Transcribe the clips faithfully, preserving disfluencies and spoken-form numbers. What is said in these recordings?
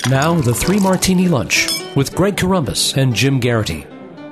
Now, the Three Martini Lunch with Greg Corombos and Jim Garrity.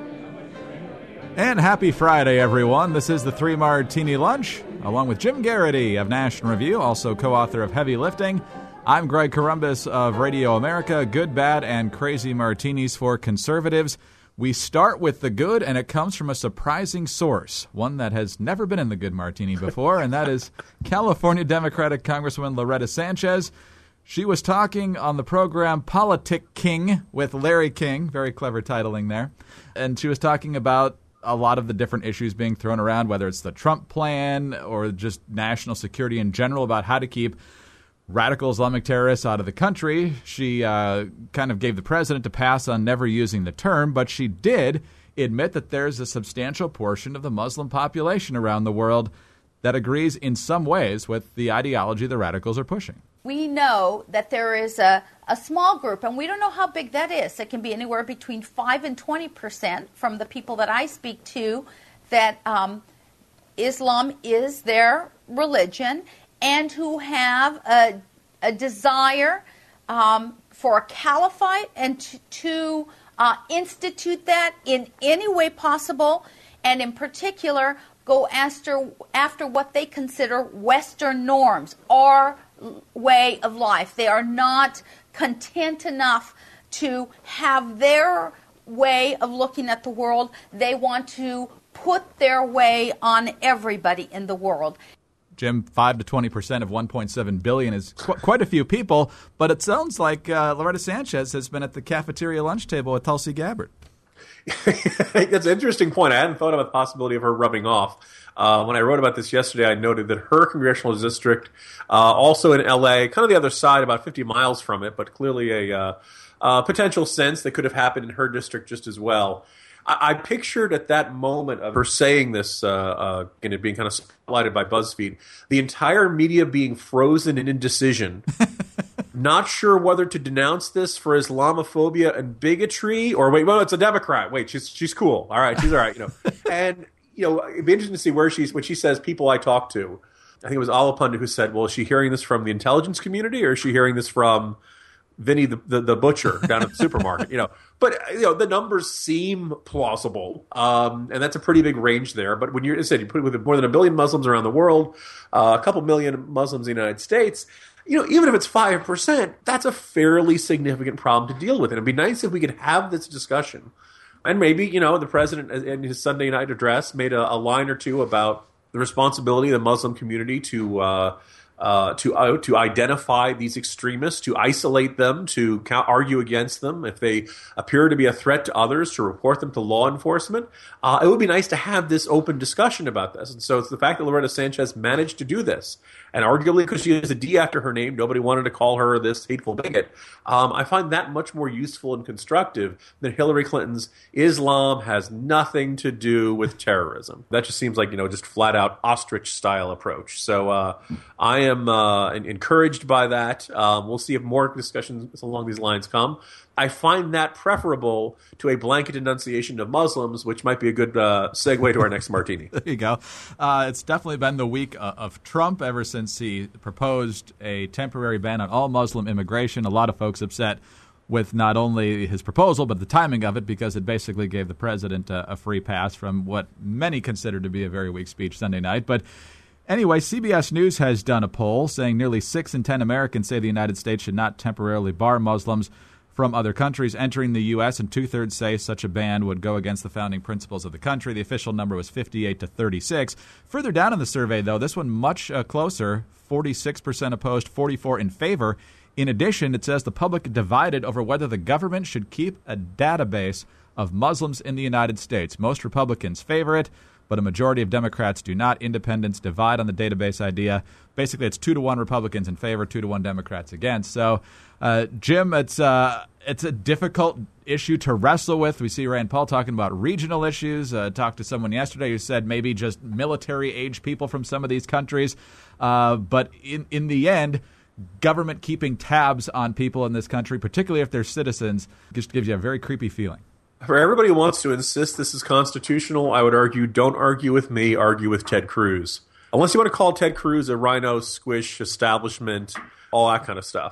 And happy Friday, everyone. This is the Three Martini Lunch, along with Jim Garrity of National Review, also co-author of Heavy Lifting. I'm Greg Corombos of Radio America. Good, bad, and crazy martinis for conservatives. We start with the good, and it comes from a surprising source, one that has never been in the good martini before, and that is California Democratic Congresswoman Loretta Sanchez. She was talking on the program Politic King with Larry King, very clever titling there, and she was talking about a lot of the different issues being thrown around, whether it's the Trump plan or just national security in general, about how to keep radical Islamic terrorists out of the country. She uh, kind of gave the president a pass on never using the term, but she did admit that there's a substantial portion of the Muslim population around the world that agrees in some ways with the ideology the radicals are pushing. We know that there is a, a small group, and we don't know how big that is. It can be anywhere between five and twenty percent from the people that I speak to, that um, Islam is their religion, and who have a, a desire um, for a caliphate and to, to uh, institute that in any way possible, and in particular go after, after what they consider Western norms, our way of life. They are not content enough to have their way of looking at the world. They want to put their way on everybody in the world. Jim, five to twenty percent of one point seven billion is qu- quite a few people, but it sounds like uh, Loretta Sanchez has been at the cafeteria lunch table with Tulsi Gabbard. That's an interesting point. I hadn't thought about the possibility of her rubbing off. Uh, when I wrote about this yesterday, I noted that her congressional district, uh, also in L A, kind of the other side, about fifty miles from it, but clearly a uh, uh, potential sense that could have happened in her district just as well. I, I pictured at that moment of her saying this, uh, uh, and it being kind of spotlighted by BuzzFeed, the entire media being frozen in indecision. Not sure whether to denounce this for Islamophobia and bigotry, or wait, well, it's a Democrat. Wait, she's she's cool. All right, she's all right, you know. And you know, it'd be interesting to see where she's when she says people I talk to. I think it was Alapunda who said, "Well, is she hearing this from the intelligence community, or is she hearing this from Vinny the, the, the butcher down at the supermarket?" You know, but you know, the numbers seem plausible, um, and that's a pretty big range there. But when you're, as I said, you put it with more than a billion Muslims around the world, uh, a couple million Muslims in the United States. You know, even if it's five percent, that's a fairly significant problem to deal with. And it'd be nice if we could have this discussion. And maybe, you know, the president in his Sunday night address made a, a line or two about the responsibility of the Muslim community to uh, uh, to uh, to identify these extremists, to isolate them, to count, argue against them. If they appear to be a threat to others, to report them to law enforcement. Uh, it would be nice to have this open discussion about this. And so it's the fact that Loretta Sanchez managed to do this. And arguably because she has a D after her name, nobody wanted to call her this hateful bigot. Um, I find that much more useful and constructive than Hillary Clinton's Islam has nothing to do with terrorism. That just seems like, you know, just flat out ostrich-style approach. So uh, I am uh, encouraged by that. Um, we'll see if more discussions along these lines come. I find that preferable to a blanket denunciation of Muslims, which might be a good uh, segue to our next martini. There you go. Uh, it's definitely been the week uh, of Trump ever since he proposed a temporary ban on all Muslim immigration. A lot of folks upset with not only his proposal, but the timing of it, because it basically gave the president a, a free pass from what many consider to be a very weak speech Sunday night. But anyway, C B S News has done a poll saying nearly six in ten Americans say the United States should not temporarily bar Muslims from other countries entering the U S, and two-thirds say such a ban would go against the founding principles of the country. The official number was fifty-eight to thirty-six. Further down in the survey, though, this one much uh, closer, forty-six percent opposed, forty-four in favor. In addition, it says the public divided over whether the government should keep a database of Muslims in the United States. Most Republicans favor it, but a majority of Democrats do not. Independents divide on the database idea. Basically, it's two to one Republicans in favor, two to one Democrats against. So, uh, Jim, it's uh, it's a difficult issue to wrestle with. We see Rand Paul talking about regional issues. Uh, talked to someone yesterday who said maybe just military-age people from some of these countries. Uh, but in in the end, government keeping tabs on people in this country, particularly if they're citizens, just gives you a very creepy feeling. For everybody who wants to insist this is constitutional, I would argue don't argue with me, argue with Ted Cruz. Unless you want to call Ted Cruz a rhino squish establishment, all that kind of stuff.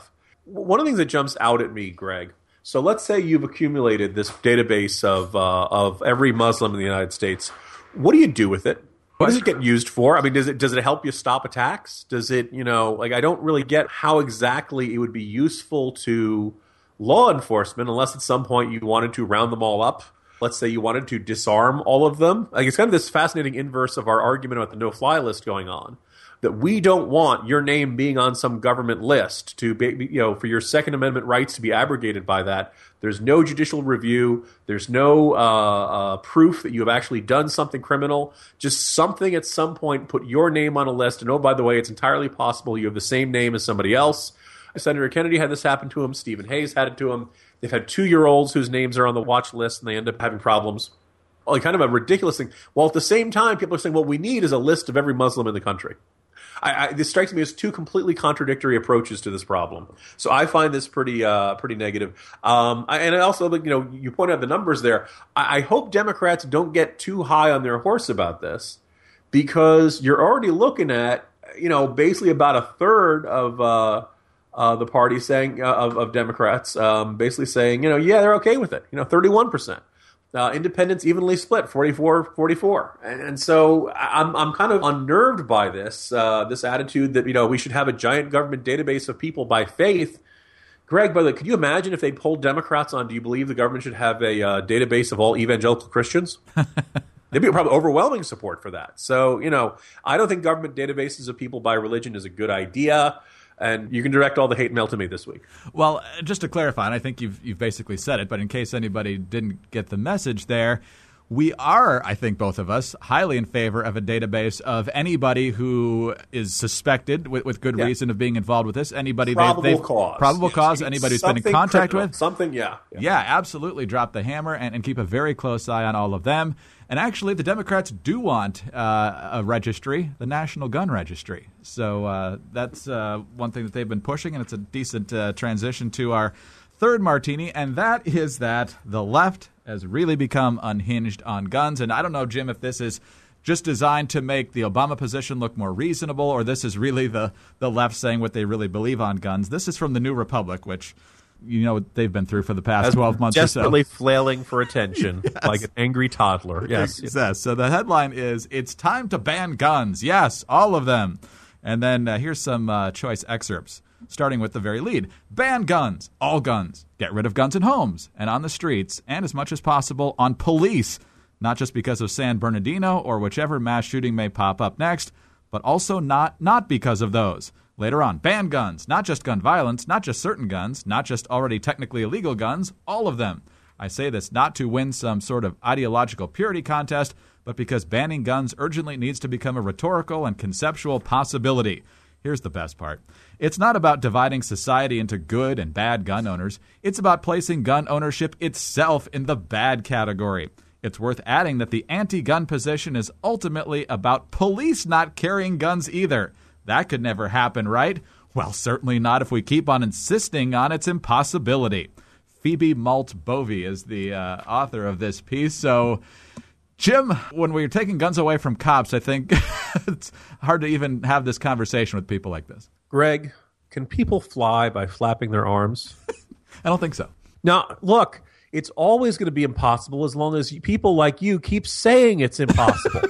one of the things that jumps out at me, Greg, so let's say you've accumulated this database of uh, of every Muslim in the United States. What do you do with it? What does it get used for? I mean, does it does it help you stop attacks? Does it, you know, like I don't really get how exactly it would be useful to law enforcement unless at some point you wanted to round them all up. Let's say you wanted to disarm all of them. Like it's kind of this fascinating inverse of our argument about the no-fly list going on. That we don't want your name being on some government list to be, you know, for your Second Amendment rights to be abrogated by that. There's no judicial review. There's no uh, uh, proof that you have actually done something criminal. Just something at some point put your name on a list. And oh, by the way, it's entirely possible you have the same name as somebody else. Senator Kennedy had this happen to him. Stephen Hayes had it to him. They've had two-year-olds whose names are on the watch list, and they end up having problems. Like kind of a ridiculous thing. While at the same time, people are saying, what we need is a list of every Muslim in the country. I, I, this strikes me as two completely contradictory approaches to this problem. So I find this pretty uh, pretty negative. Um, I, and also, you know, you point out the numbers there. I, I hope Democrats don't get too high on their horse about this because you're already looking at, you know, basically about a third of uh, uh, the party saying uh, of, of Democrats um, basically saying, you know, yeah, they're okay with it. You know, thirty-one percent. Uh, independents evenly split, forty-four forty-four. And, and so I'm I'm kind of unnerved by this, uh, this attitude that, you know, we should have a giant government database of people by faith. Greg, by the way, could you imagine if they polled Democrats on, do you believe the government should have a uh, database of all evangelical Christians? There'd be probably overwhelming support for that. So, you know, I don't think government databases of people by religion is a good idea. And you can direct all the hate mail to me this week. Well, just to clarify, and I think you've you've basically said it, but in case anybody didn't get the message there, we are, I think both of us, highly in favor of a database of anybody who is suspected with, with good yeah. reason of being involved with this. Anybody probable they've, they've, cause. Probable yes. cause, anybody who's been in contact criminal. with. Something, yeah. yeah. Yeah, absolutely. Drop the hammer and, and keep a very close eye on all of them. And actually, the Democrats do want uh, a registry, the National Gun Registry. So uh, that's uh, one thing that they've been pushing, and it's a decent uh, transition to our third martini, and that is that the left has really become unhinged on guns. And I don't know, Jim, if this is just designed to make the Obama position look more reasonable, or this is really the, the left saying what they really believe on guns. This is from the New Republic, which you know what they've been through for the past As twelve months or so. Desperately flailing for attention, yes. like an angry toddler. Yes. yes. So the headline is, "It's time to ban guns." Yes, all of them. And then uh, here's some uh, choice excerpts, starting with the very lead. "Ban guns, all guns. Get rid of guns in homes and on the streets, and as much as possible on police. Not just because of San Bernardino or whichever mass shooting may pop up next, but also not not because of those." Later on, "Ban guns, not just gun violence, not just certain guns, not just already technically illegal guns, all of them. I say this not to win some sort of ideological purity contest, but because banning guns urgently needs to become a rhetorical and conceptual possibility." Here's the best part. "It's not about dividing society into good and bad gun owners. It's about placing gun ownership itself in the bad category. It's worth adding that the anti-gun position is ultimately about police not carrying guns either. That could never happen, right? Well, certainly not if we keep on insisting on its impossibility." Phoebe Malt-Bovey is the uh, author of this piece. So, Jim, when we're taking guns away from cops, I think it's hard to even have this conversation with people like this. Greg, can people fly by flapping their arms? I don't think so. Now, look, it's always going to be impossible as long as people like you keep saying it's impossible.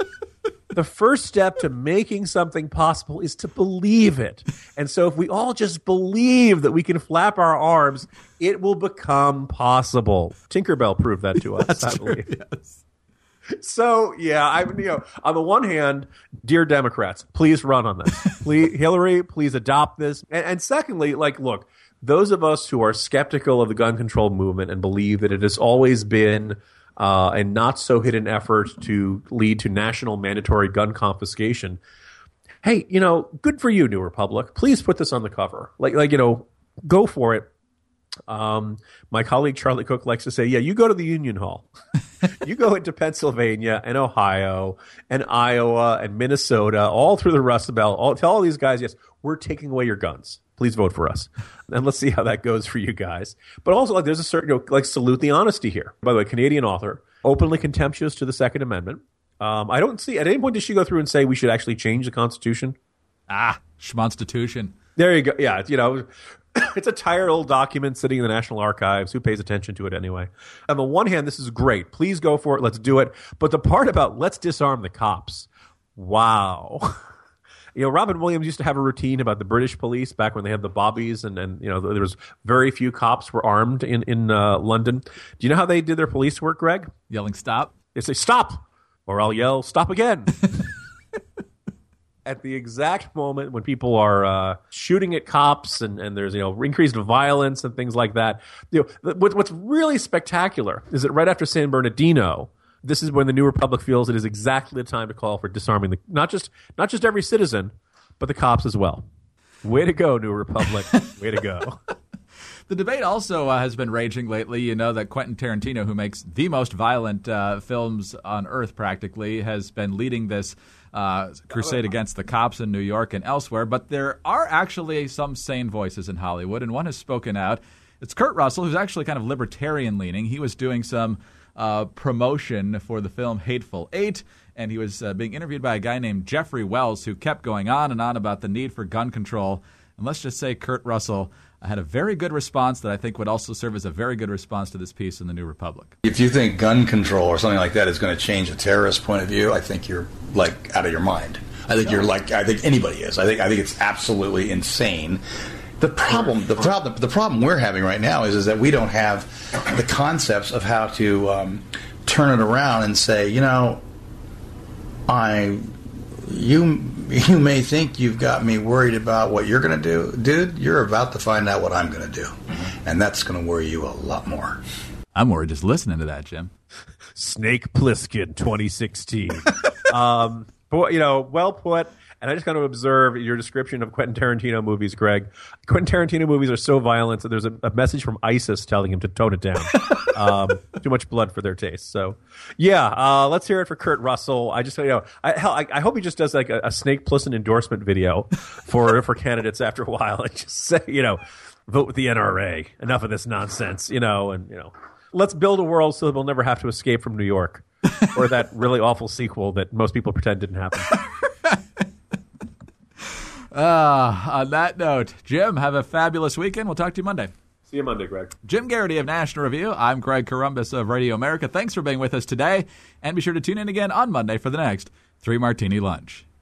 The first step to making something possible is to believe it. And so if we all just believe that we can flap our arms, it will become possible. Tinkerbell proved that to us, I believe. True, yes. So, yeah, I you know, on the one hand, dear Democrats, please run on this. Please, Hillary, please adopt this. And, and secondly, like, look, those of us who are skeptical of the gun control movement and believe that it has always been Uh, a not-so-hidden effort to lead to national mandatory gun confiscation. Hey, you know, good for you, New Republic. Please put this on the cover. Like, like you know, go for it. Um, my colleague Charlie Cook likes to say, yeah, you go to the Union Hall. You go into Pennsylvania and Ohio and Iowa and Minnesota, all through the Rust Belt. All, tell all these guys, yes, we're taking away your guns. Please vote for us. And let's see how that goes for you guys. But also, like, there's a certain, you know, like, salute the honesty here. By the way, Canadian author, openly contemptuous to the Second Amendment. Um, I don't see, at any point does she go through and say we should actually change the Constitution? Ah, schmonstitution. There you go. Yeah, you know, It's a tired old document sitting in the National Archives. Who pays attention to it anyway? On the one hand, this is great. Please go for it. Let's do it. But the part about let's disarm the cops. Wow. You know, Robin Williams used to have a routine about the British police back when they had the bobbies, and, and you know, there was very few cops were armed in, in uh, London. Do you know how they did their police work, Greg? Yelling stop? They say, stop, or I'll yell, stop again. At the exact moment when people are uh, shooting at cops and, and there's, you know, increased violence and things like that. You know, what, what's really spectacular is that right after San Bernardino, this is when the New Republic feels it is exactly the time to call for disarming the not just not just every citizen, but the cops as well. Way to go, New Republic. Way to go. The debate also uh, has been raging lately. You know that Quentin Tarantino, who makes the most violent uh, films on earth practically, has been leading this uh, crusade against the cops in New York and elsewhere. But there are actually some sane voices in Hollywood, and one has spoken out. It's Kurt Russell, who's actually kind of libertarian-leaning. He was doing some uh, promotion for the film Hateful Eight, and he was uh, being interviewed by a guy named Jeffrey Wells, who kept going on and on about the need for gun control. And let's just say Kurt Russell had a very good response that I think would also serve as a very good response to this piece in the New Republic. If you think gun control or something like that is going to change a terrorist point of view, I think you're like out of your mind. I think you're like I think anybody is. I think I think it's absolutely insane. The problem, the problem, the problem we're having right now is, is that we don't have the concepts of how to um, turn it around and say, you know, I, you, you may think you've got me worried about what you're going to do, dude. You're about to find out what I'm going to do, mm-hmm. and that's going to worry you a lot more. I'm worried just listening to that, Jim. Snake Plissken, twenty sixteen. um, but you know, well put. And I just got to observe your description of Quentin Tarantino movies, Greg. Quentin Tarantino movies are so violent that there's a, a message from ISIS telling him to tone it down. um, too much blood for their taste. So, yeah, uh, let's hear it for Kurt Russell. I just, you know, I, hell, I, I hope he just does like a, a Snake Plissken endorsement video for for candidates after a while and just say, you know, vote with the N R A. Enough of this nonsense, you know, and you know, let's build a world so that we'll never have to escape from New York, or that really awful sequel that most people pretend didn't happen. Uh, on that note, Jim, have a fabulous weekend. We'll talk to you Monday. See you Monday, Greg. Jim Garrity of National Review. I'm Greg Corombos of Radio America. Thanks for being with us today, and be sure to tune in again on Monday for the next Three Martini Lunch.